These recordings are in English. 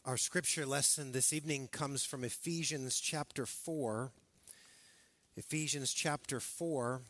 Our scripture lesson this evening comes from Ephesians chapter 4. Ephesians chapter 4.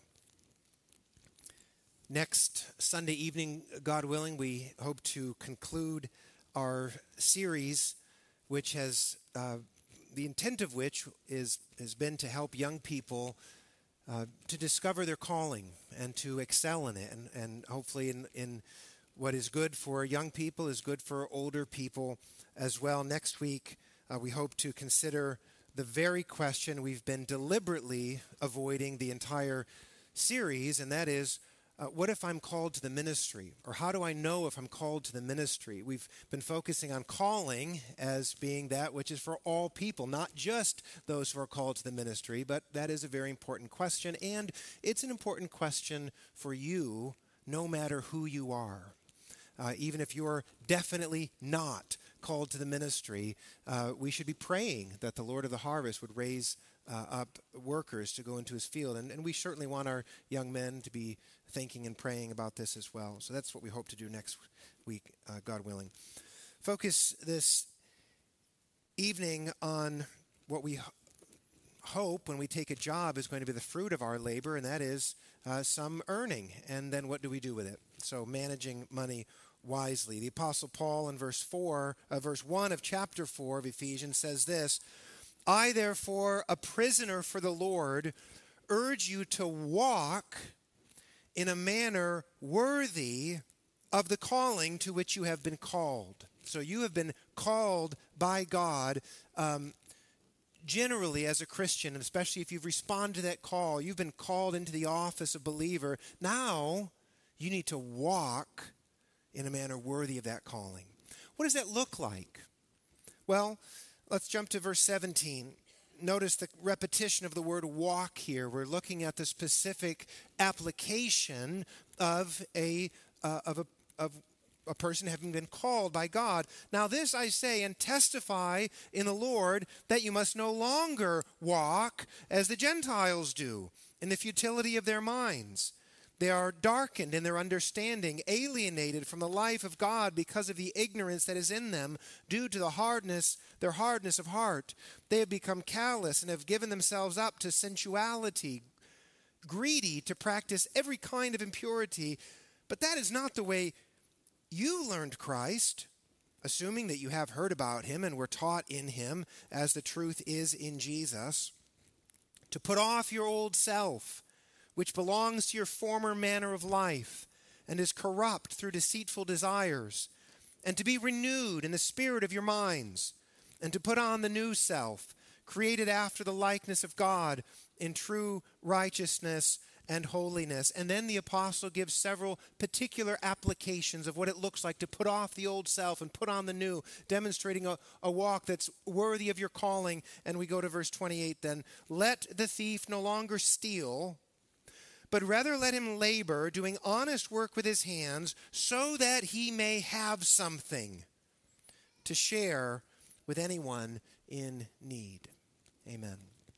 Next Sunday evening, God willing, we hope to conclude our series, which has the intent of which has been to help young people to discover their calling and to excel in it. And hopefully in what is good for young people is good for older people as well. Next week, we hope to consider the very question we've been deliberately avoiding the entire series, and that is, what if I'm called to the ministry? Or how do I know if I'm called to the ministry? We've been focusing on calling as being that which is for all people, not just those who are called to the ministry, but that is a very important question, and it's an important question for you no matter who you are. Even if you're definitely not called to the ministry, we should be praying that the Lord of the harvest would raise up workers to go into his field. And we certainly want our young men to be thinking and praying about this as well. So that's what we hope to do next week, God willing. Focus this evening on what we hope when we take a job is going to be the fruit of our labor, and that is some earning. And then what do we do with it? So managing money wisely. The Apostle Paul in verse 1 of chapter 4 of Ephesians says this: I, therefore, a prisoner for the Lord, urge you to walk in a manner worthy of the calling to which you have been called. So you have been called by God generally as a Christian, and especially if you've responded to that call, you've been called into the office of believer. Now you need to walk in a manner worthy of that calling. What does that look like? Well, let's jump to verse 17. Notice the repetition of the word walk here. We're looking at the specific application of a person having been called by God. Now this I say and testify in the Lord, that you must no longer walk as the Gentiles do, in the futility of their minds. They are darkened in their understanding, alienated from the life of God because of the ignorance that is in them, due to their hardness of heart. They have become callous and have given themselves up to sensuality, greedy to practice every kind of impurity. But that is not the way you learned Christ, assuming that you have heard about him and were taught in him, as the truth is in Jesus, to put off your old self, which belongs to your former manner of life and is corrupt through deceitful desires, and to be renewed in the spirit of your minds, and to put on the new self, created after the likeness of God in true righteousness and holiness. And then the apostle gives several particular applications of what it looks like to put off the old self and put on the new, demonstrating a walk that's worthy of your calling. And we go to verse 28 then. Let the thief no longer steal, but rather let him labor, doing honest work with his hands, so that he may have something to share with anyone in need. Amen.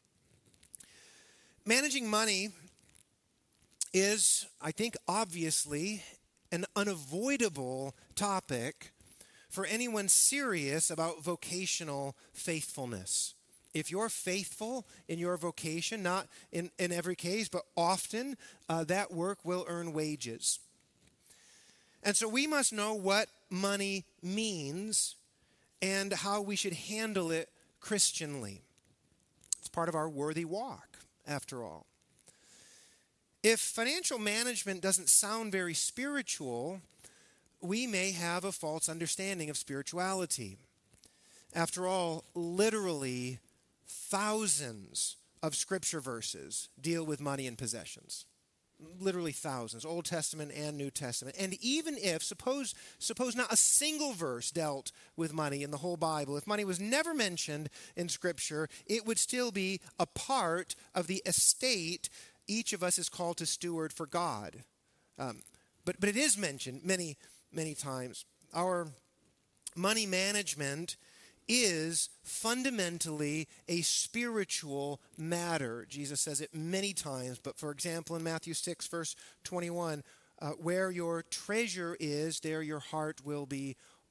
Managing money is, I think, obviously an unavoidable topic for anyone serious about vocational faithfulness. If you're faithful in your vocation, not in every case, but often, that work will earn wages. And so we must know what money means and how we should handle it Christianly. It's part of our worthy walk, after all. If financial management doesn't sound very spiritual, we may have a false understanding of spirituality. After all, literally, thousands of scripture verses deal with money and possessions. Literally thousands, Old Testament and New Testament. And even if, suppose not a single verse dealt with money in the whole Bible, if money was never mentioned in Scripture, it would still be a part of the estate each of us is called to steward for God. But it is mentioned many, many times. Our money management is fundamentally a spiritual matter. Jesus says it many times, but for example, in Matthew 6, verse 21, where your treasure is, there your heart will be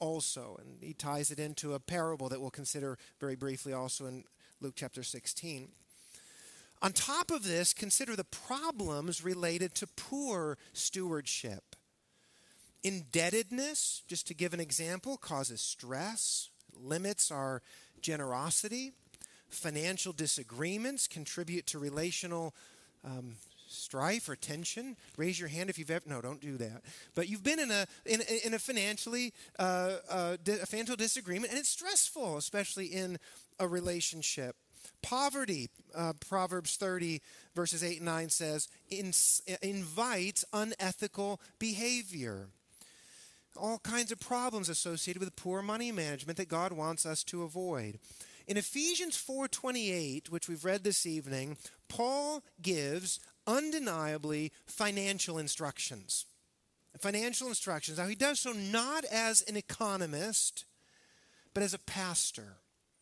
also. And he ties it into a parable that we'll consider very briefly also in Luke chapter 16. On top of this, consider the problems related to poor stewardship. Indebtedness, just to give an example, causes stress, limits our generosity. Financial disagreements contribute to relational strife or tension. Raise your hand if you've ever, no, don't do that. But you've been in a financially, a financial disagreement, and it's stressful, especially in a relationship. Poverty, Proverbs 30, verses 8 and 9 says, invites unethical behavior. All kinds of problems associated with poor money management that God wants us to avoid. In Ephesians 4:28, which we've read this evening, Paul gives undeniably financial instructions. Financial instructions. Now, he does so not as an economist, but as a pastor,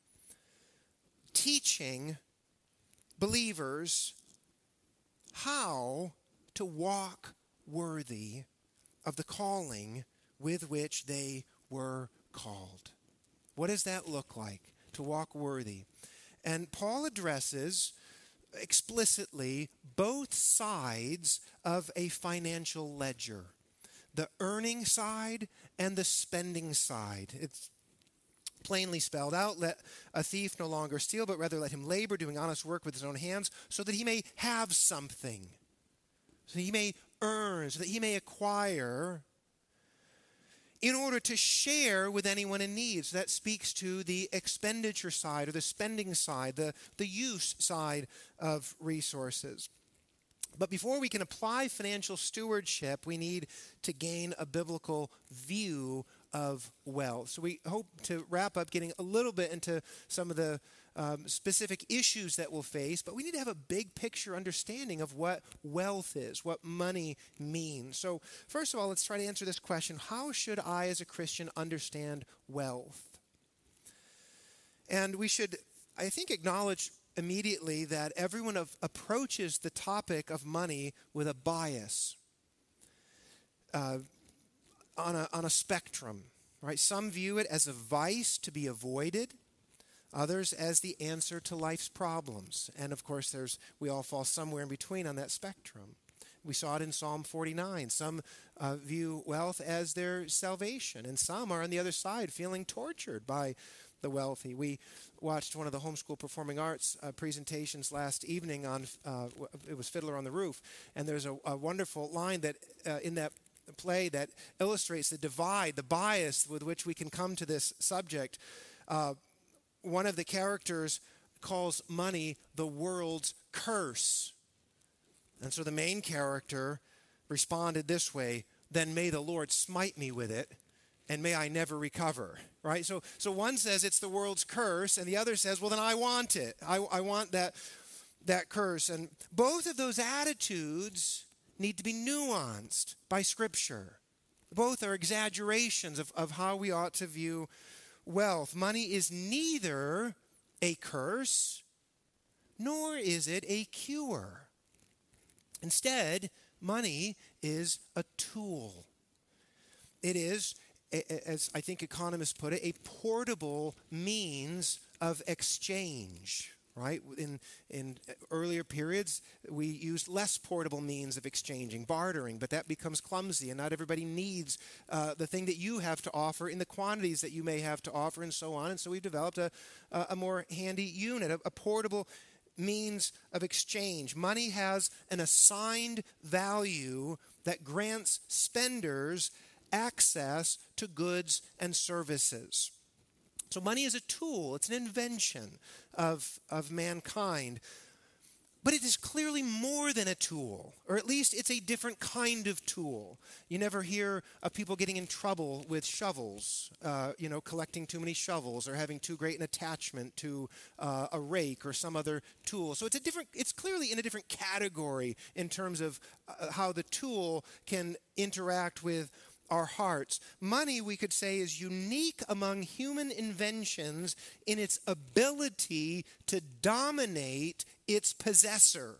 teaching believers how to walk worthy of the calling with which they were called. What does that look like, to walk worthy? And Paul addresses explicitly both sides of a financial ledger, the earning side and the spending side. It's plainly spelled out: let a thief no longer steal, but rather let him labor, doing honest work with his own hands, so that he may have something, so that he may earn, so that he may acquire, in order to share with anyone in need. So that speaks to the expenditure side or the spending side, the use side of resources. But before we can apply financial stewardship, we need to gain a biblical view of wealth. So we hope to wrap up getting a little bit into some of the specific issues that we'll face, but we need to have a big picture understanding of what wealth is, what money means. So first of all, let's try to answer this question: how should I as a Christian understand wealth? And we should, I think, acknowledge immediately that everyone approaches the topic of money with a bias on a spectrum, right? Some view it as a vice to be avoided, others as the answer to life's problems. And of course, we all fall somewhere in between on that spectrum. We saw it in Psalm 49. Some view wealth as their salvation, and some are on the other side, feeling tortured by the wealthy. We watched one of the homeschool performing arts presentations last evening on, it was Fiddler on the Roof, and there's a wonderful line that in that play that illustrates the divide, the bias with which we can come to this subject. One of the characters calls money the world's curse. And so the main character responded this way: then may the Lord smite me with it, and may I never recover. Right? So one says it's the world's curse, and the other says, well, then I want it. I want that curse. And both of those attitudes need to be nuanced by Scripture. Both are exaggerations of how we ought to view wealth. Money is neither a curse, nor is it a cure. Instead, money is a tool. It is, as I think economists put it, a portable means of exchange. Right? In earlier periods, we used less portable means of exchanging, bartering, but that becomes clumsy, and not everybody needs the thing that you have to offer in the quantities that you may have to offer, and so on. And so we've developed a more handy unit, a portable means of exchange. Money has an assigned value that grants spenders access to goods and services. So money is a tool. It's an invention of mankind. But it is clearly more than a tool, or at least it's a different kind of tool. You never hear of people getting in trouble with shovels, collecting too many shovels or having too great an attachment to a rake or some other tool. So it's clearly in a different category in terms of how the tool can interact with our hearts. Money, we could say, is unique among human inventions in its ability to dominate its possessor.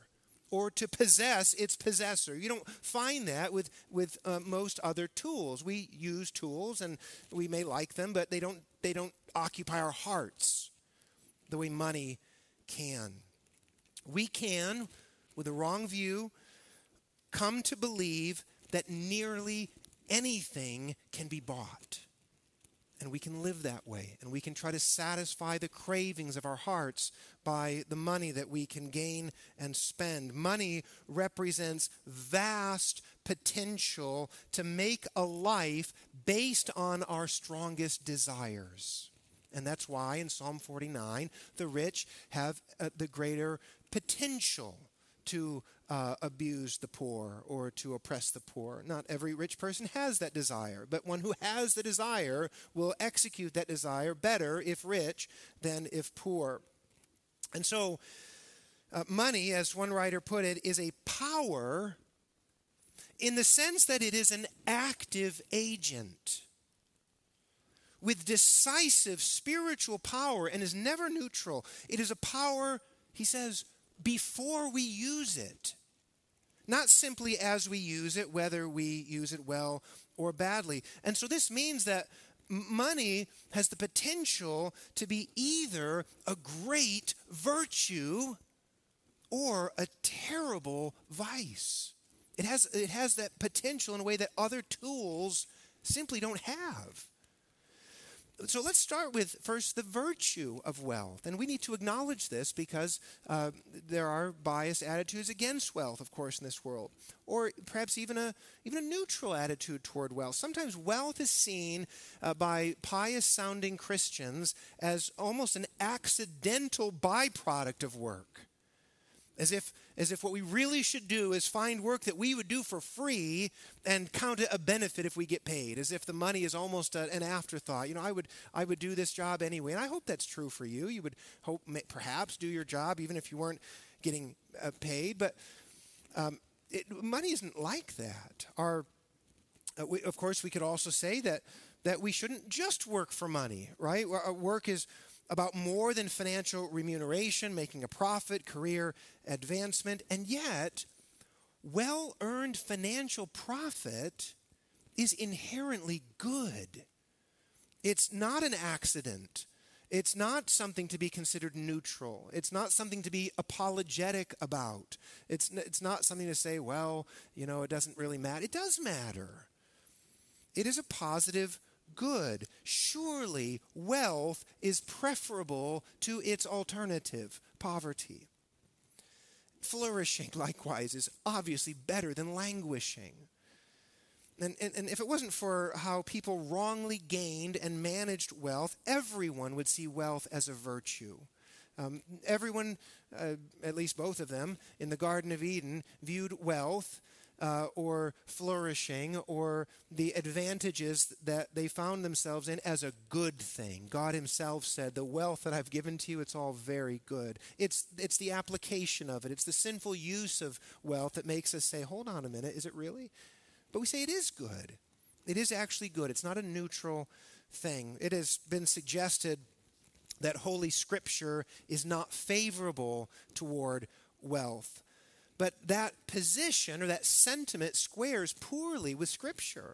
or to possess its possessor. You don't find that with most other tools. We use tools and we may like them, but they don't occupy our hearts the way money can. We can, with a wrong view, come to believe that nearly anything can be bought. And we can live that way. And we can try to satisfy the cravings of our hearts by the money that we can gain and spend. Money represents vast potential to make a life based on our strongest desires. And that's why in Psalm 49, the rich have the greater potential to abuse the poor or to oppress the poor. Not every rich person has that desire, but one who has the desire will execute that desire better if rich than if poor. And so money, as one writer put it, is a power in the sense that it is an active agent with decisive spiritual power and is never neutral. It is a power, he says, before we use it. Not simply as we use it, whether we use it well or badly. And so this means that money has the potential to be either a great virtue or a terrible vice. It has that potential in a way that other tools simply don't have. So let's start with first the virtue of wealth. And we need to acknowledge this because there are biased attitudes against wealth, of course, in this world. Or perhaps even a neutral attitude toward wealth. Sometimes wealth is seen by pious-sounding Christians as almost an accidental byproduct of work. As if what we really should do is find work that we would do for free and count it a benefit if we get paid. As if the money is almost an afterthought. You know, I would do this job anyway. And I hope that's true for you. You would hope perhaps do your job even if you weren't getting paid. But money isn't like that. Of course, we could also say that we shouldn't just work for money, right? Our work is about more than financial remuneration, making a profit, career advancement, and yet well-earned financial profit is inherently good. It's not an accident. It's not something to be considered neutral. It's not something to be apologetic about. It's not something to say, well, you know, it doesn't really matter. It does matter. It is a positive good. Surely wealth is preferable to its alternative, poverty. Flourishing, likewise, is obviously better than languishing. And if it wasn't for how people wrongly gained and managed wealth, everyone would see wealth as a virtue. Everyone, at least both of them, in the Garden of Eden, viewed wealth or flourishing or the advantages that they found themselves in as a good thing. God himself said, the wealth that I've given to you, it's all very good. It's the application of it. It's the sinful use of wealth that makes us say, hold on a minute, is it really? But we say it is good. It is actually good. It's not a neutral thing. It has been suggested that Holy Scripture is not favorable toward wealth. But that position or that sentiment squares poorly with Scripture.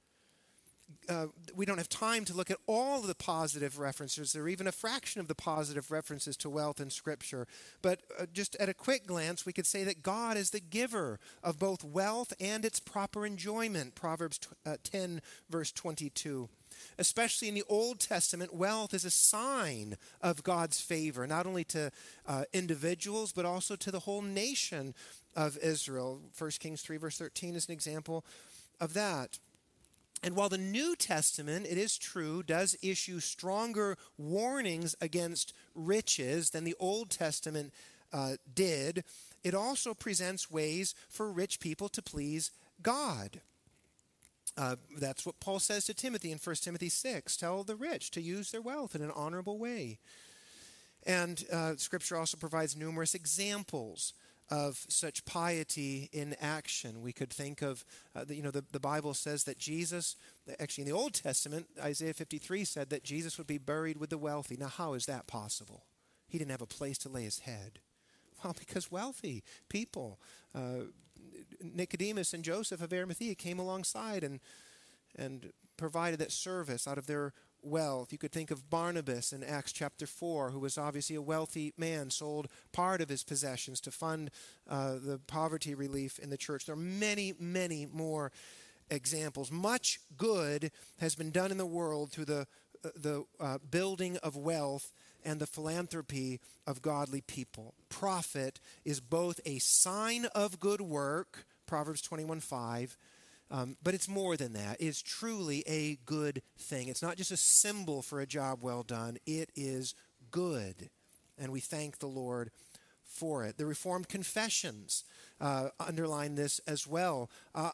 We don't have time to look at all of the positive references or even a fraction of the positive references to wealth in Scripture. But just at a quick glance, we could say that God is the giver of both wealth and its proper enjoyment. Proverbs 10, verse 22. Especially in the Old Testament, wealth is a sign of God's favor, not only to individuals, but also to the whole nation of Israel. 1 Kings 3, verse 13 is an example of that. And while the New Testament, it is true, does issue stronger warnings against riches than the Old Testament did, it also presents ways for rich people to please God. That's what Paul says to Timothy in 1 Timothy 6. Tell the rich to use their wealth in an honorable way. And Scripture also provides numerous examples of such piety in action. We could think of, the Bible says that Jesus, actually in the Old Testament, Isaiah 53 said that Jesus would be buried with the wealthy. Now, how is that possible? He didn't have a place to lay his head. Well, because wealthy people, Nicodemus and Joseph of Arimathea came alongside and provided that service out of their wealth. You could think of Barnabas in Acts chapter 4, who was obviously a wealthy man, sold part of his possessions to fund the poverty relief in the church. There are many, many more examples. Much good has been done in the world through the building of wealth and the philanthropy of godly people. Profit is both a sign of good work, Proverbs 21:5, but it's more than that. It's truly a good thing. It's not just a symbol for a job well done. It is good, and we thank the Lord for it. The Reformed Confessions underline this as well.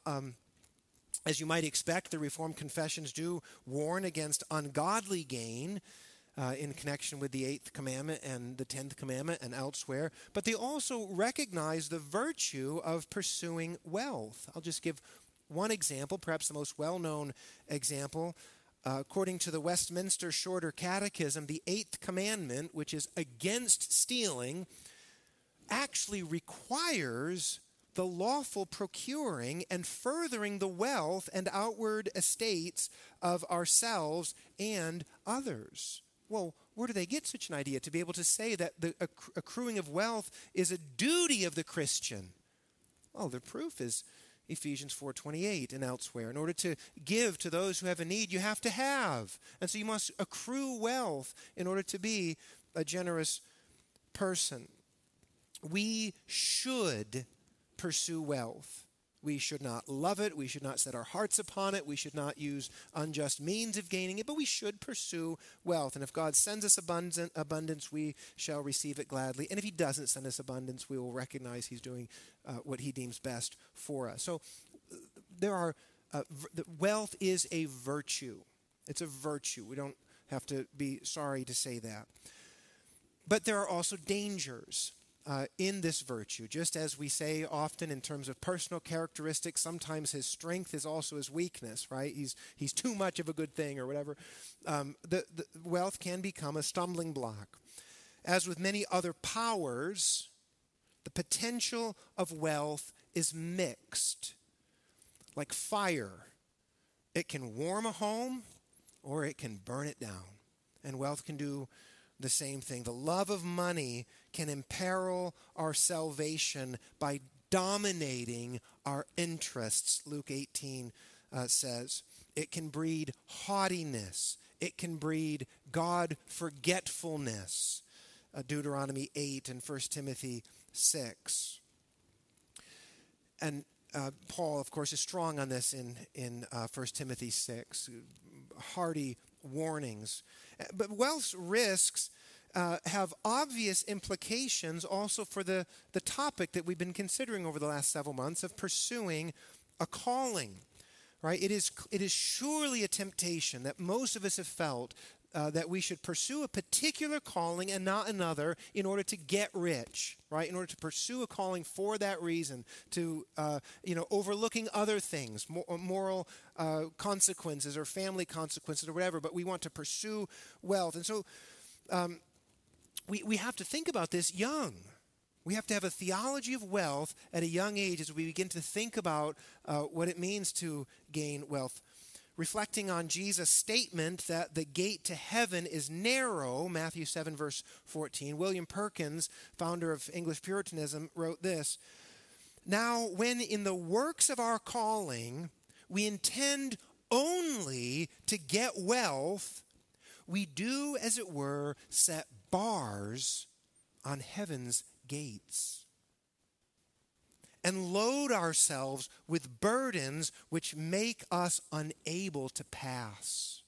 As you might expect, the Reformed Confessions do warn against ungodly gain in connection with the 8th commandment and the 10th commandment and elsewhere, but they also recognize the virtue of pursuing wealth. I'll just give one example, perhaps the most well-known example. According to the Westminster Shorter Catechism, the 8th commandment, which is against stealing, actually requires the lawful procuring and furthering the wealth and outward estates of ourselves and others. Well, where do they get such an idea to be able to say that the accruing of wealth is a duty of the Christian? Well, the proof is Ephesians 4:28 and elsewhere. In order to give to those who have a need, you have to have. And so you must accrue wealth in order to be a generous person. We should pursue wealth. We should not love it. We should not set our hearts upon it. We should not use unjust means of gaining it, but we should pursue wealth. And if God sends us abundance, we shall receive it gladly. And if he doesn't send us abundance, we will recognize he's doing what he deems best for us. So wealth is a virtue. It's a virtue. We don't have to be sorry to say that. But there are also dangers in this virtue. Just as we say often in terms of personal characteristics, sometimes his strength is also his weakness, right? He's too much of a good thing or whatever. The wealth can become a stumbling block. As with many other powers, the potential of wealth is mixed. Like fire, it can warm a home or it can burn it down. And wealth can do the same thing. The love of money can imperil our salvation by dominating our interests, Luke 18 says. It can breed haughtiness. It can breed God forgetfulness, Deuteronomy 8 and 1 Timothy 6. And Paul, of course, is strong on this in 1 Timothy 6, hearty warnings. But wealth's risks have obvious implications also for the topic that we've been considering over the last several months of pursuing a calling, right? It is surely a temptation that most of us have felt that we should pursue a particular calling and not another in order to get rich, right? In order to pursue a calling for that reason, to, overlooking other things, moral consequences or family consequences or whatever, but we want to pursue wealth. And so we have to think about this young. We have to have a theology of wealth at a young age as we begin to think about what it means to gain wealth. Reflecting on Jesus' statement that the gate to heaven is narrow, Matthew 7, verse 14, William Perkins, founder of English Puritanism, wrote this: "Now, when in the works of our calling we intend only to get wealth, we do, as it were, set bars on heaven's gates and load ourselves with burdens which make us unable to pass."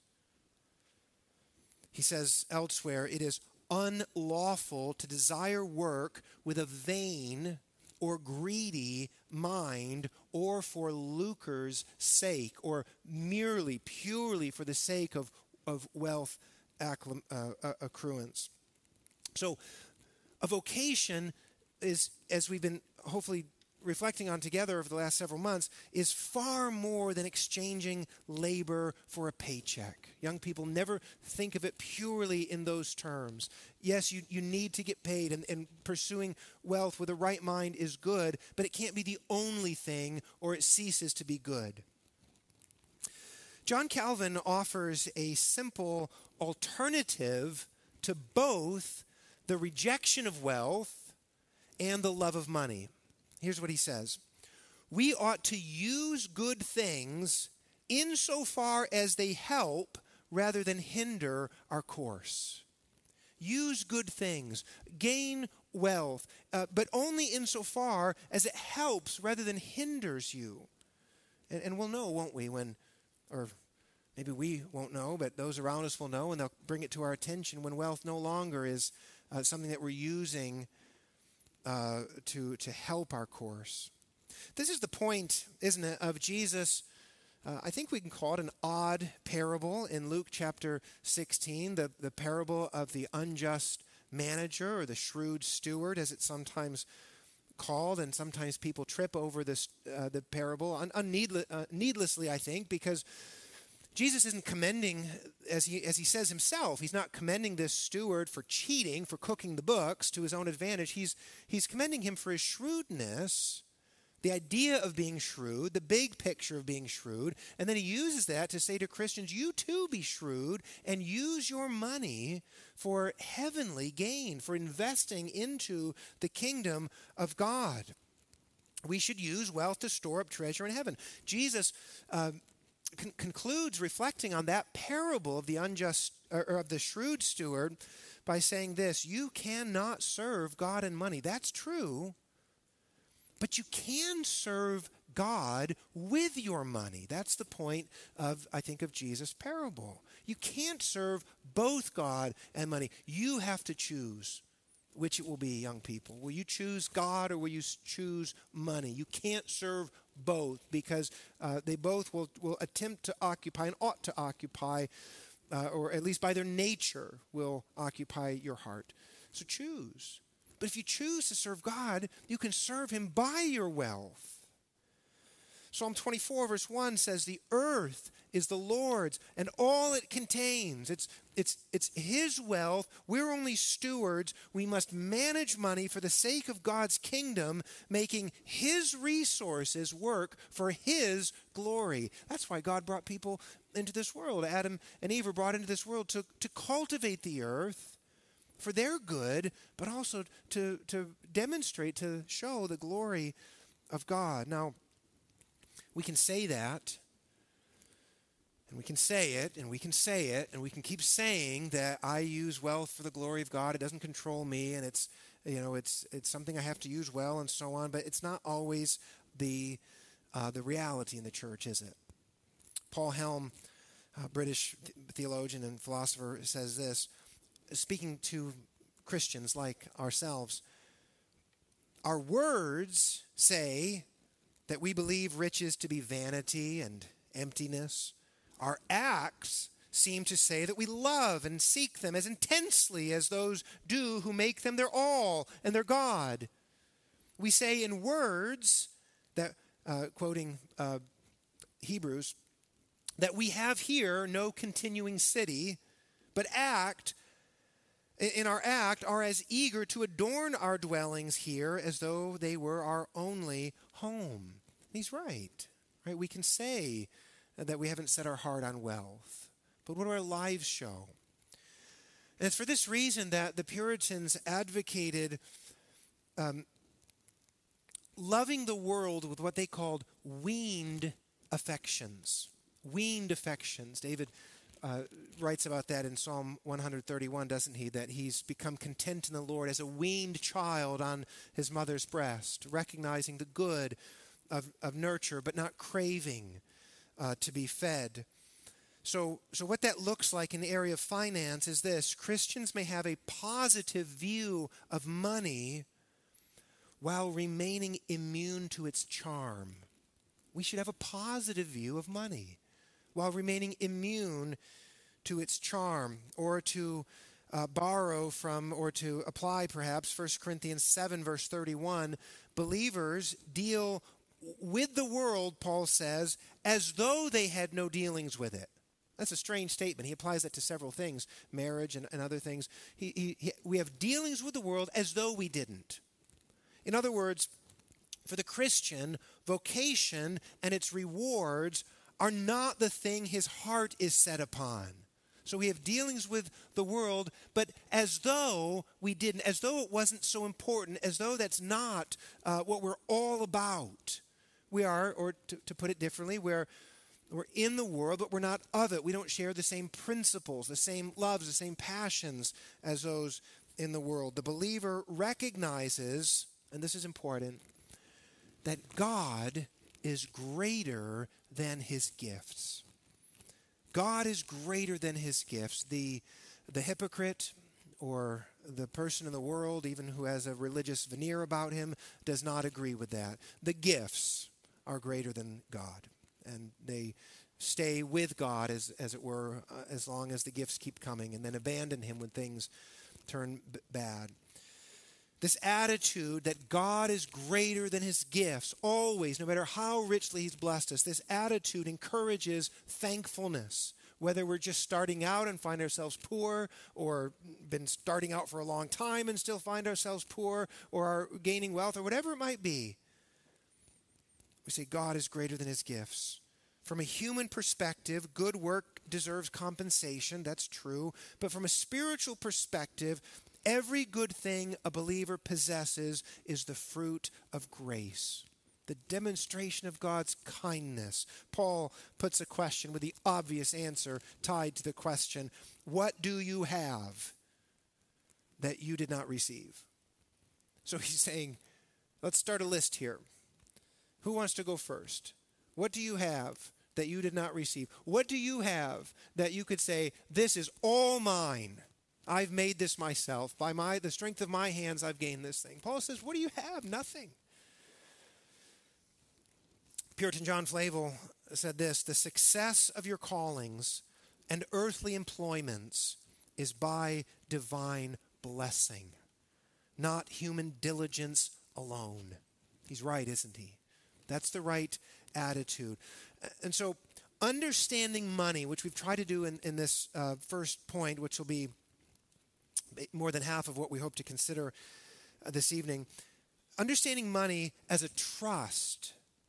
He says elsewhere, "It is unlawful to desire work with a vain or greedy mind, or for lucre's sake, or merely, purely for the sake of wealth accruance." So a vocation is, as we've been hopefully reflecting on together over the last several months is far more than exchanging labor for a paycheck. Young people never think of it purely in those terms. Yes, you need to get paid, and pursuing wealth with the right mind is good, but it can't be the only thing or it ceases to be good. John Calvin offers a simple alternative to both the rejection of wealth and the love of money. Here's what he says. We ought to use good things insofar as they help rather than hinder our course. Use good things, gain wealth, but only insofar as it helps rather than hinders you. And we'll know, won't we, or maybe we won't know, but those around us will know, and they'll bring it to our attention when wealth no longer is something that we're using to help our course. This is the point, isn't it, of Jesus. I think we can call it an odd parable in Luke chapter 16, the parable of the unjust manager or the shrewd steward, as it's sometimes called, and sometimes people trip over this the parable needlessly, I think, because Jesus isn't commending, as he says himself, he's not commending this steward for cheating, for cooking the books to his own advantage. He's commending him for his shrewdness, the idea of being shrewd, the big picture of being shrewd, and then he uses that to say to Christians, you too be shrewd and use your money for heavenly gain, for investing into the kingdom of God. We should use wealth to store up treasure in heaven. Jesus concludes reflecting on that parable of the unjust or of the shrewd steward by saying this: you cannot serve God and money. That's true, but you can serve God with your money. That's the point of, I think, of Jesus' parable. You can't serve both God and money. You have to choose which it will be, young people. Will you choose God or will you choose money? You can't serve both because they both will attempt to occupy and ought to occupy, or at least by their nature will occupy your heart. So choose. But if you choose to serve God, you can serve him by your wealth. Psalm 24 verse 1 says, the earth is the Lord's and all it contains. It's his wealth. We're only stewards. We must manage money for the sake of God's kingdom, making his resources work for his glory. That's why God brought people into this world. Adam and Eve were brought into this world to cultivate the earth for their good, but also to demonstrate, to show the glory of God. Now, we can say that, and we can say it, and we can say it, and we can keep saying that I use wealth for the glory of God. It doesn't control me, and it's something I have to use well, and so on. But it's not always the reality in the church, is it? Paul Helm, British theologian and philosopher, says this, speaking to Christians like ourselves: our words say that we believe riches to be vanity and emptiness. Our acts seem to say that we love and seek them as intensely as those do who make them their all and their God. We say in words that, quoting Hebrews, that we have here no continuing city, but in our act are as eager to adorn our dwellings here as though they were our only home. He's right? We can say that we haven't set our heart on wealth, but what do our lives show? And it's for this reason that the Puritans advocated loving the world with what they called weaned affections. Weaned affections. David writes about that in Psalm 131, doesn't he? That he's become content in the Lord as a weaned child on his mother's breast, recognizing the good of nurture, but not craving to be fed. So what that looks like in the area of finance is this: Christians may have a positive view of money while remaining immune to its charm. We should have a positive view of money while remaining immune to its charm, or to borrow from, or to apply perhaps, 1 Corinthians 7, verse 31, believers deal with the world, Paul says, as though they had no dealings with it. That's a strange statement. He applies that to several things, marriage and other things. We have dealings with the world as though we didn't. In other words, for the Christian, vocation and its rewards are not the thing his heart is set upon. So we have dealings with the world, but as though we didn't, as though it wasn't so important, as though that's not what we're all about. We are, or to put it differently, we're in the world, but we're not of it. We don't share the same principles, the same loves, the same passions as those in the world. The believer recognizes, and this is important, that God is greater than his gifts. God is greater than his gifts. The hypocrite or the person in the world, even who has a religious veneer about him, does not agree with that. The gifts are greater than God, and they stay with God, as it were, as long as the gifts keep coming, and then abandon him when things turn bad. This attitude that God is greater than his gifts, always, no matter how richly he's blessed us, this attitude encourages thankfulness. Whether we're just starting out and find ourselves poor, or been starting out for a long time and still find ourselves poor, or are gaining wealth, or whatever it might be, we say God is greater than his gifts. From a human perspective, good work deserves compensation. That's true. But from a spiritual perspective, every good thing a believer possesses is the fruit of grace, the demonstration of God's kindness. Paul puts a question with the obvious answer tied to the question, what do you have that you did not receive? So he's saying, let's start a list here. Who wants to go first? What do you have that you did not receive? What do you have that you could say, this is all mine? I've made this myself. By the strength of my hands, I've gained this thing. Paul says, what do you have? Nothing. Puritan John Flavel said this, the success of your callings and earthly employments is by divine blessing, not human diligence alone. He's right, isn't he? That's the right attitude. And so understanding money, which we've tried to do in this first point, which will be more than half of what we hope to consider this evening, understanding money as a trust,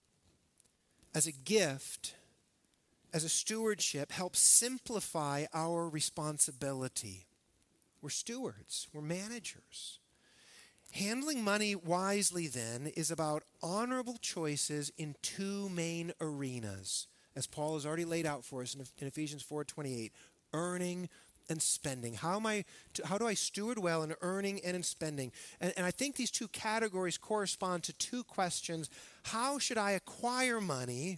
as a gift, as a stewardship helps simplify our responsibility. We're stewards, we're managers. Handling money wisely, then, is about honorable choices in two main arenas, as Paul has already laid out for us in Ephesians 4:28, earning and spending. How do I steward well in earning and in spending? And I think these two categories correspond to two questions. How should I acquire money,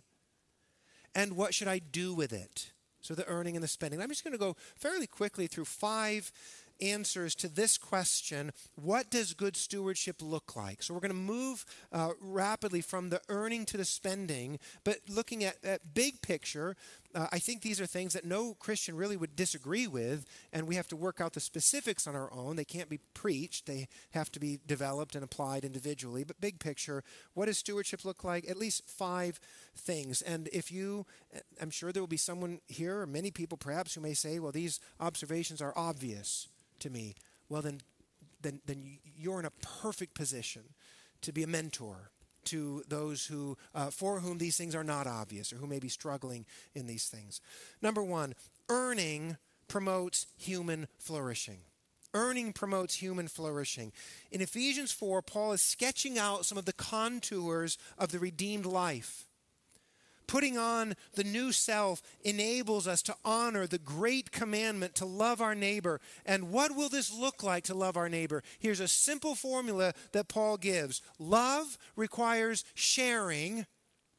and what should I do with it? So the earning and the spending. I'm just going to go fairly quickly through 5 answers to this question, what does good stewardship look like? So we're going to move rapidly from the earning to the spending, but looking at big picture, I think these are things that no Christian really would disagree with, and we have to work out the specifics on our own. They can't be preached. They have to be developed and applied individually. But big picture, what does stewardship look like? At least 5 things. And I'm sure there will be someone here, or many people perhaps, who may say, well, these observations are obvious to me. Well, then you're in a perfect position to be a mentor to those who, for whom these things are not obvious, or who may be struggling in these things. Number 1, earning promotes human flourishing. Earning promotes human flourishing. In Ephesians 4, Paul is sketching out some of the contours of the redeemed life. Putting on the new self enables us to honor the great commandment to love our neighbor. And what will this look like to love our neighbor? Here's a simple formula that Paul gives. Love requires sharing,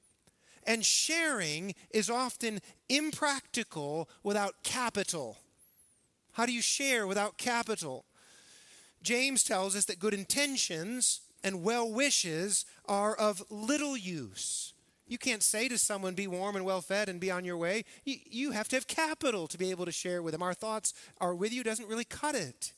and sharing is often impractical without capital. How do you share without capital? James tells us that good intentions and well wishes are of little use You can't say to someone, be warm and well fed and be on your way. You have to have capital to be able to share with them. Our thoughts are with you doesn't really cut it.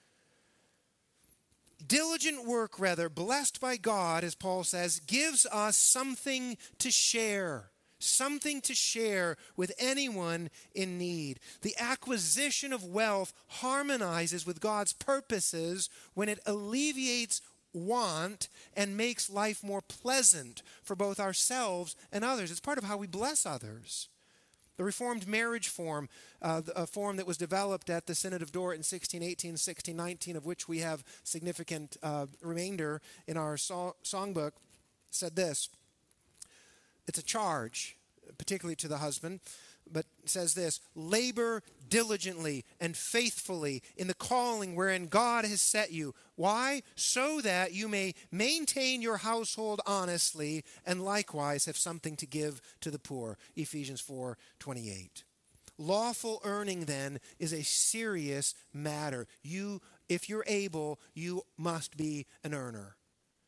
Diligent work, rather, blessed by God, as Paul says, gives us something to share. Something to share with anyone in need. The acquisition of wealth harmonizes with God's purposes when it alleviates want and makes life more pleasant for both ourselves and others. It's part of how we bless others. The Reformed marriage form, a form that was developed at the Synod of Dort in 1618, 1619, of which we have significant remainder in our songbook, said this. It's a charge, particularly to the husband, but says this: labor diligently and faithfully in the calling wherein God has set you. Why? So that you may maintain your household honestly and likewise have something to give to the poor. Ephesians 4:28. Lawful earning, then, is a serious matter. If you're able, you must be an earner.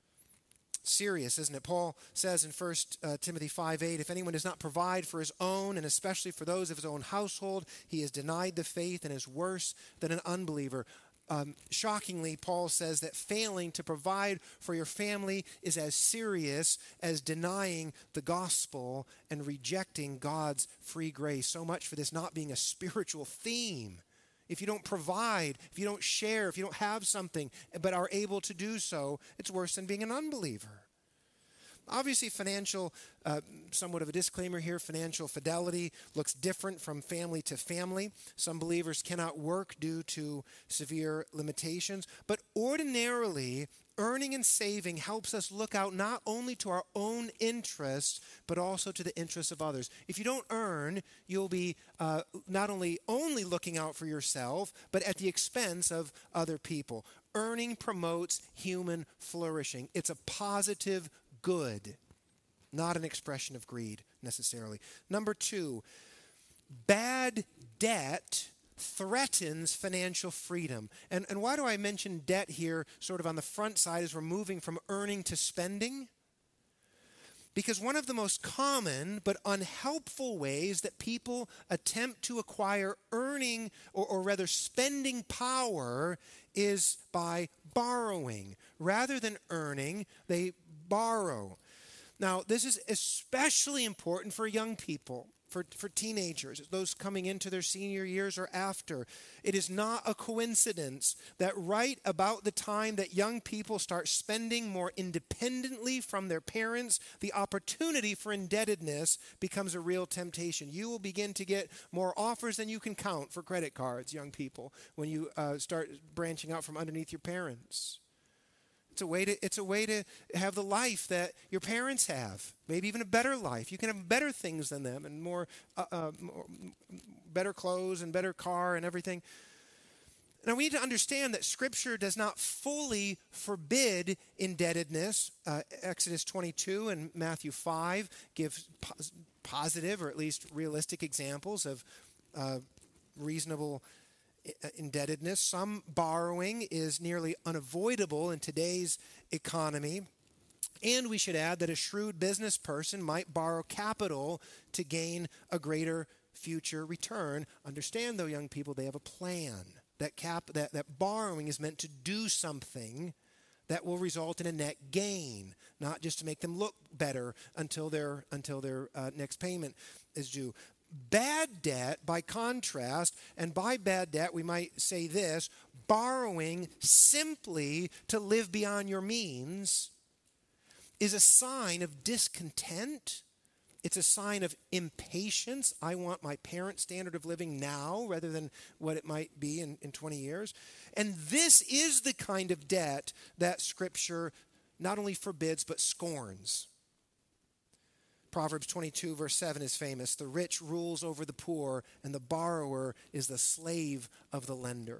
Serious, isn't it? Paul says in 1 Timothy 5:8, if anyone does not provide for his own, and especially for those of his own household, he has denied the faith and is worse than an unbeliever. Shockingly, Paul says that failing to provide for your family is as serious as denying the gospel and rejecting God's free grace. So much for this not being a spiritual theme. If you don't provide, if you don't share, if you don't have something but are able to do so, it's worse than being an unbeliever. Obviously, financial, somewhat of a disclaimer here, financial fidelity looks different from family to family. Some believers cannot work due to severe limitations, but ordinarily, earning and saving helps us look out not only to our own interests, but also to the interests of others. If you don't earn, you'll be not only looking out for yourself, but at the expense of other people. Earning promotes human flourishing. It's a positive good, not an expression of greed necessarily. Number 2, bad debt threatens financial freedom. And why do I mention debt here sort of on the front side as we're moving from earning to spending? Because one of the most common but unhelpful ways that people attempt to acquire earning or rather spending power is by borrowing. Rather than earning, they borrow. Now, this is especially important for young people, for teenagers, those coming into their senior years or after. It is not a coincidence that right about the time that young people start spending more independently from their parents, the opportunity for indebtedness becomes a real temptation. You will begin to get more offers than you can count for credit cards, young people, when you start branching out from underneath your parents. It's a way to have the life that your parents have, maybe even a better life. You can have better things than them and more better clothes and better car and everything. Now, we need to understand that Scripture does not fully forbid indebtedness. Exodus 22 and Matthew 5 give positive or at least realistic examples of reasonable indebtedness. Some borrowing is nearly unavoidable in today's economy. And we should add that a shrewd business person might borrow capital to gain a greater future return. Understand, though, young people, they have a plan. That borrowing is meant to do something that will result in a net gain, not just to make them look better until their next payment is due. Bad debt, by contrast, and by bad debt we might say this: borrowing simply to live beyond your means is a sign of discontent. It's a sign of impatience. I want my parents' standard of living now rather than what it might be in 20 years. And this is the kind of debt that Scripture not only forbids but scorns. Proverbs 22 verse 7 is famous. The rich rules over the poor, and the borrower is the slave of the lender.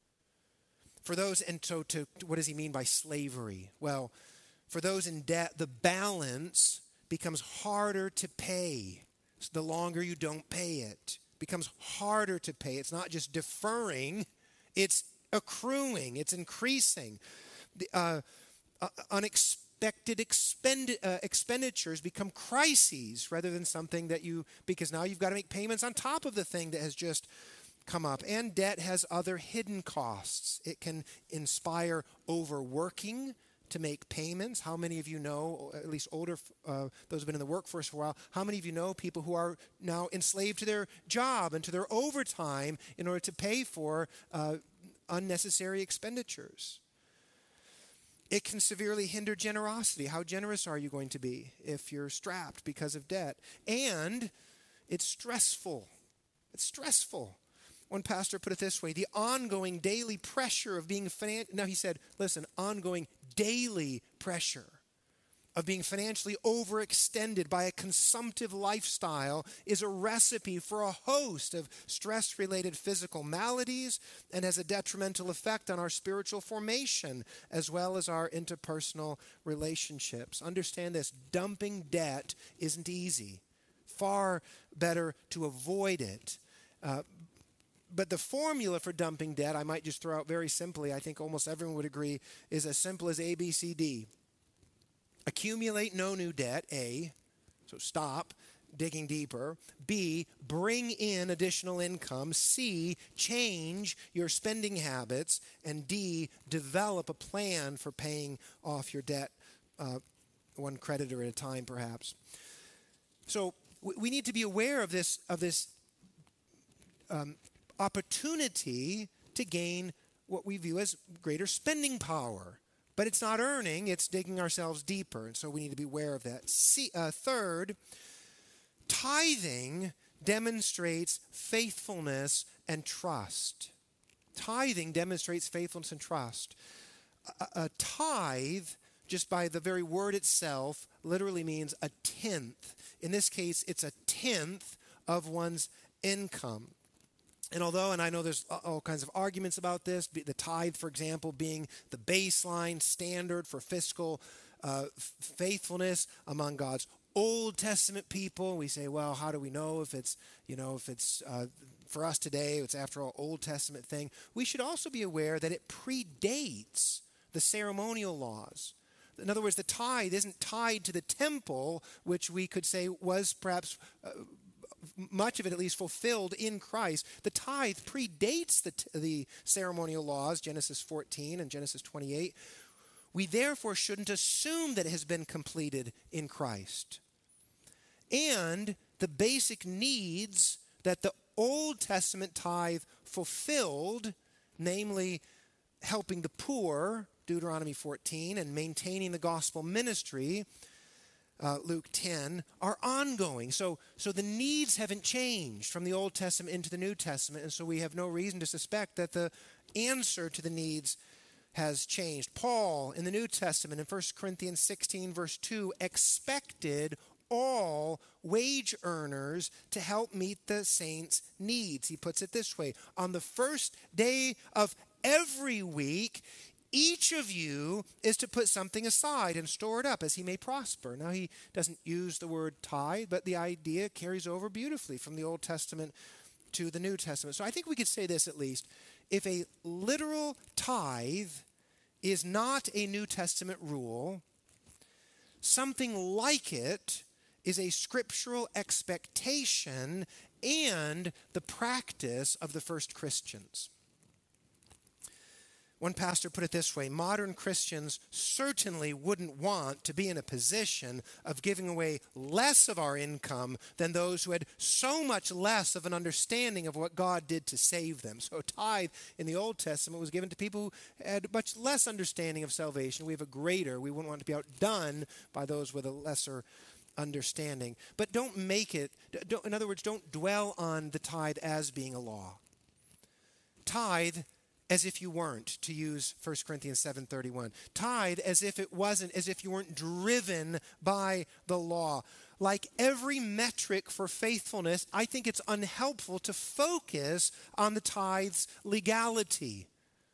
For those, and so what does he mean by slavery? Well, for those in debt, the balance becomes harder to pay. So the longer you don't pay it, becomes harder to pay. It's not just deferring, it's accruing, it's increasing. unexpected expenditures become crises rather than something that because now you've got to make payments on top of the thing that has just come up. And debt has other hidden costs. It can inspire overworking to make payments. How many of you know, at least older, those who have been in the workforce for a while, how many of you know people who are now enslaved to their job and to their overtime in order to pay for unnecessary expenditures? It can severely hinder generosity. How generous are you going to be if you're strapped because of debt? And it's stressful. It's stressful. One pastor put it this way: the ongoing daily pressure of being now he said, listen, ongoing daily pressure of being financially overextended by a consumptive lifestyle is a recipe for a host of stress-related physical maladies and has a detrimental effect on our spiritual formation as well as our interpersonal relationships. Understand this: dumping debt isn't easy. Far better to avoid it. But the formula for dumping debt, I might just throw out very simply, I think almost everyone would agree, is as simple as A, B, C, D. Accumulate no new debt, A, so stop digging deeper. B, bring in additional income. C, change your spending habits. And D, develop a plan for paying off your debt, one creditor at a time perhaps. So we need to be aware of this opportunity to gain what we view as greater spending power. But it's not earning, it's digging ourselves deeper. And so we need to be aware of that. Third, tithing demonstrates faithfulness and trust. Tithing demonstrates faithfulness and trust. A tithe, just by the very word itself, literally means a tenth. In this case, it's a tenth of one's income. And I know there's all kinds of arguments about this, the tithe, for example, being the baseline standard for fiscal faithfulness among God's Old Testament people. We say, well, how do we know if it's for us today, it's after all Old Testament thing. We should also be aware that it predates the ceremonial laws. In other words, the tithe isn't tied to the temple, which we could say was perhaps much of it at least fulfilled in Christ. The tithe predates the ceremonial laws, Genesis 14 and Genesis 28. We therefore shouldn't assume that it has been completed in Christ. And the basic needs that the Old Testament tithe fulfilled, namely helping the poor, Deuteronomy 14, and maintaining the gospel ministry, Luke 10, are ongoing. So the needs haven't changed from the Old Testament into the New Testament, and so we have no reason to suspect that the answer to the needs has changed. Paul, in the New Testament, in 1 Corinthians 16, verse 2, expected all wage earners to help meet the saints' needs. He puts it this way: on the first day of every week, each of you is to put something aside and store it up as he may prosper. Now, he doesn't use the word tithe, but the idea carries over beautifully from the Old Testament to the New Testament. So I think we could say this at least: if a literal tithe is not a New Testament rule, something like it is a scriptural expectation and the practice of the first Christians. One pastor put it this way: modern Christians certainly wouldn't want to be in a position of giving away less of our income than those who had so much less of an understanding of what God did to save them. So tithe in the Old Testament was given to people who had much less understanding of salvation. We have a greater. We wouldn't want to be outdone by those with a lesser understanding. But don't make it, in other words, don't dwell on the tithe as being a law. Tithe as if you weren't, to use 1 Corinthians 7:31. Tithe as if it wasn't, as if you weren't driven by the law. Like every metric for faithfulness, I think it's unhelpful to focus on the tithe's legality.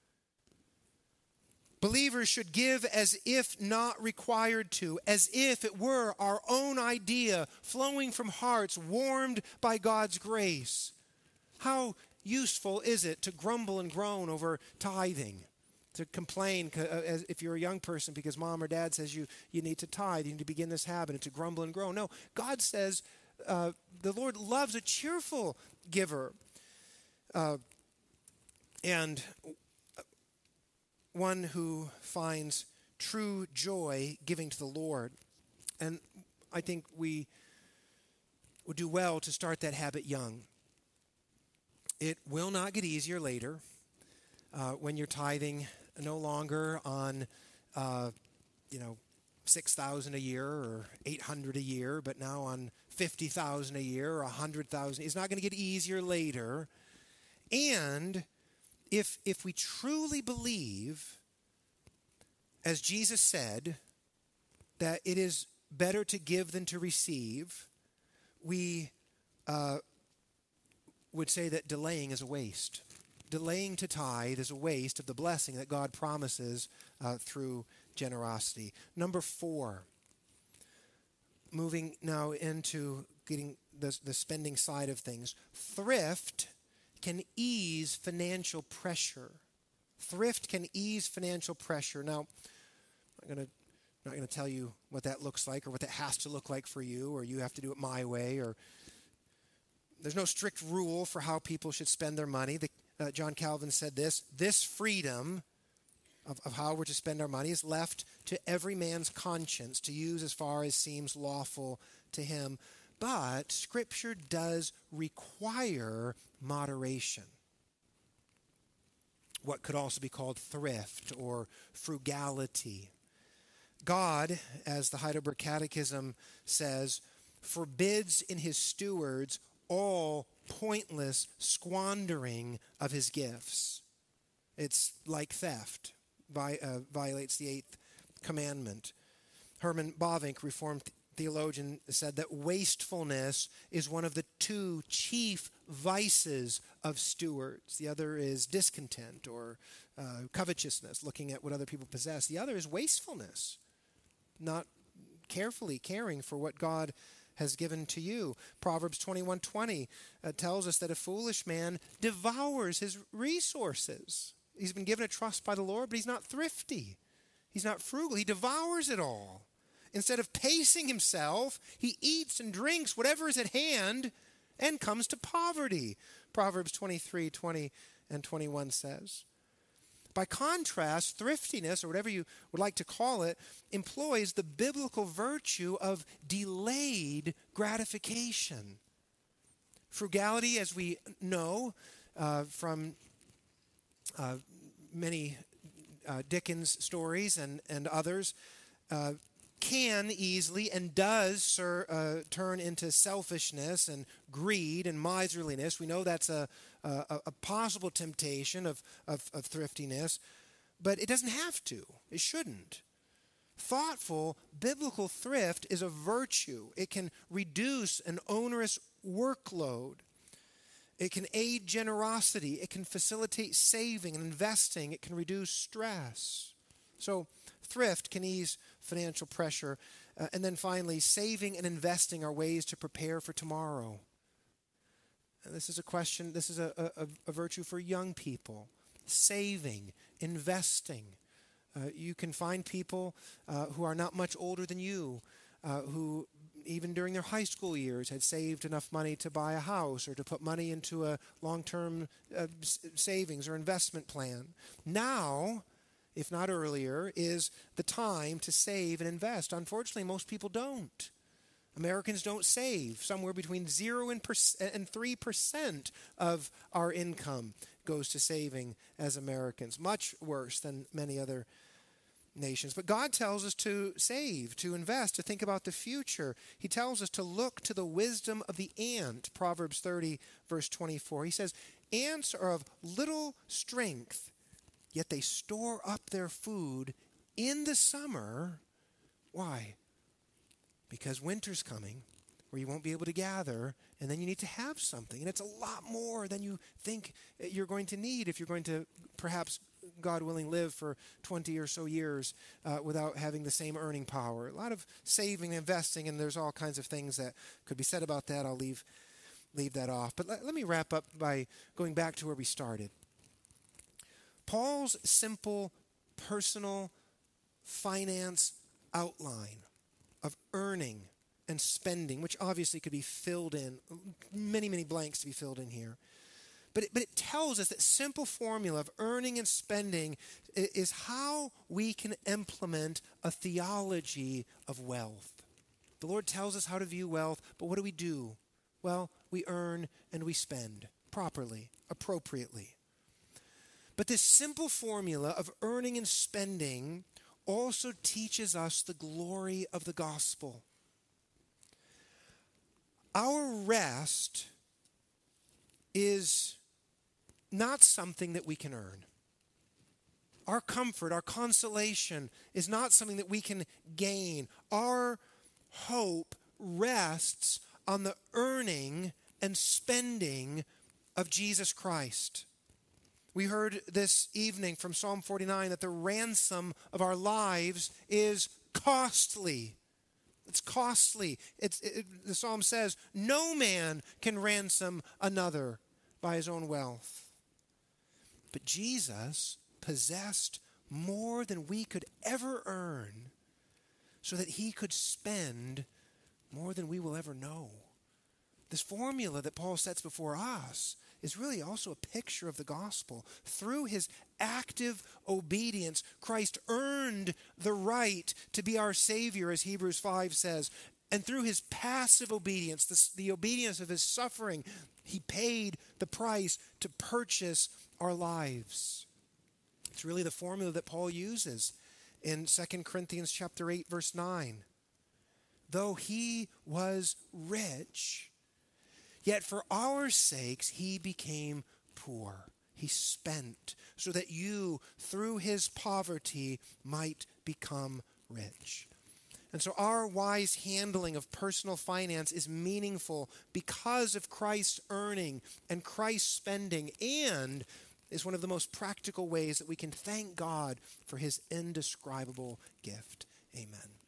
Believers should give as if not required to, as if it were our own idea, flowing from hearts warmed by God's grace. How useful is it to grumble and groan over tithing? to complain as if you're a young person because mom or dad says you need to tithe, you need to begin this habit, and to grumble and groan. No, God says the Lord loves a cheerful giver. And one who finds true joy giving to the Lord. And I think we would do well to start that habit young. It will not get easier later when you're tithing no longer on, $6,000 a year or $800 a year, but now on $50,000 a year or $100,000. It's not going to get easier later. And if we truly believe, as Jesus said, that it is better to give than to receive, we would say that delaying is a waste. Delaying to tithe is a waste of the blessing that God promises through generosity. Number 4, moving now into getting the spending side of things. Thrift can ease financial pressure. Thrift can ease financial pressure. Now, I'm not going to tell you what that looks like or what that has to look like for you, or you have to do it my way, or there's no strict rule for how people should spend their money. John Calvin said this freedom of how we're to spend our money is left to every man's conscience to use as far as seems lawful to him. But Scripture does require moderation. What could also be called thrift or frugality. God, as the Heidelberg Catechism says, forbids in his stewards all pointless squandering of his gifts. It's like theft, violates the 8th commandment. Herman Bavinck, Reformed theologian, said that wastefulness is one of the 2 chief vices of stewards. The other is discontent or covetousness, looking at what other people possess. The other is wastefulness, not carefully caring for what God has given to you. Proverbs 21:20 tells us that a foolish man devours his resources. He's been given a trust by the Lord, but he's not thrifty. He's not frugal. He devours it all. Instead of pacing himself, he eats and drinks whatever is at hand and comes to poverty. Proverbs 23:20 and 21 says. By contrast, thriftiness, or whatever you would like to call it, employs the biblical virtue of delayed gratification. Frugality, as we know from many Dickens stories and others, can easily and does turn into selfishness and greed and miserliness. We know that's a possible temptation of thriftiness, but it doesn't have to. It shouldn't. Thoughtful, biblical thrift is a virtue. It can reduce an onerous workload. It can aid generosity. It can facilitate saving and investing. It can reduce stress. So thrift can ease financial pressure. And then finally, saving and investing are ways to prepare for tomorrow. And this is a question, this is a virtue for young people. Saving, investing. You can find people who are not much older than you, who even during their high school years had saved enough money to buy a house or to put money into a long-term savings or investment plan. Now, if not earlier, is the time to save and invest. Unfortunately, most people don't. Americans don't save. Somewhere between 0 and 3% of our income goes to saving as Americans. Much worse than many other nations. But God tells us to save, to invest, to think about the future. He tells us to look to the wisdom of the ant. Proverbs 30, verse 24. He says, ants are of little strength, yet they store up their food in the summer. Why? Because winter's coming, where you won't be able to gather, and then you need to have something. And it's a lot more than you think you're going to need if you're going to, perhaps, God willing, live for 20 or so years without having the same earning power. A lot of saving and investing, and there's all kinds of things that could be said about that. I'll leave that off. But let me wrap up by going back to where we started. Paul's simple personal finance outline of earning and spending, which obviously could be filled in, many, many blanks to be filled in here. But it tells us that simple formula of earning and spending is how we can implement a theology of wealth. The Lord tells us how to view wealth, but what do? Well, we earn and we spend properly, appropriately. But this simple formula of earning and spending also teaches us the glory of the gospel. Our rest is not something that we can earn. Our comfort, our consolation is not something that we can gain. Our hope rests on the earning and spending of Jesus Christ. We heard this evening from Psalm 49 that the ransom of our lives is costly. It's costly. The psalm says, no man can ransom another by his own wealth. But Jesus possessed more than we could ever earn so that he could spend more than we will ever know. This formula that Paul sets before us is really also a picture of the gospel. Through his active obedience, Christ earned the right to be our Savior, as Hebrews 5 says. And through his passive obedience, the obedience of his suffering, he paid the price to purchase our lives. It's really the formula that Paul uses in 2 Corinthians chapter 8, verse 9. Though he was rich, yet for our sakes he became poor. He spent so that you, through his poverty, might become rich. And so our wise handling of personal finance is meaningful because of Christ's earning and Christ's spending, and is one of the most practical ways that we can thank God for his indescribable gift. Amen.